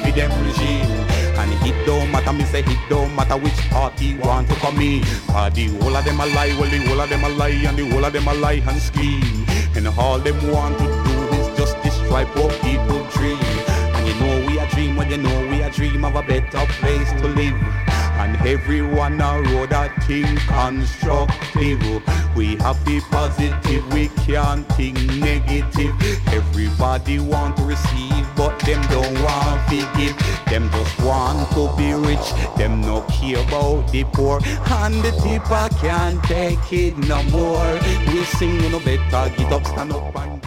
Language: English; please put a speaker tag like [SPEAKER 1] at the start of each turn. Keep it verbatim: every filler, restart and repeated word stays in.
[SPEAKER 1] for them regime. And it don't matter, me say it don't matter which party want to come in. For the whole of them a lie, well the whole of them a lie, and the whole of them a lie and scheme. And all them want to do is just destroy poor people dream. And you know we a dream, well you know we a dream of a better place to live. And everyone a road a think constructive. We have the positive, we can't think negative. Everybody want to receive, but them don't want to give. Them just want to be rich, them no care about the poor. And the tipper can't take it no more. We sing no better, get up, stand up and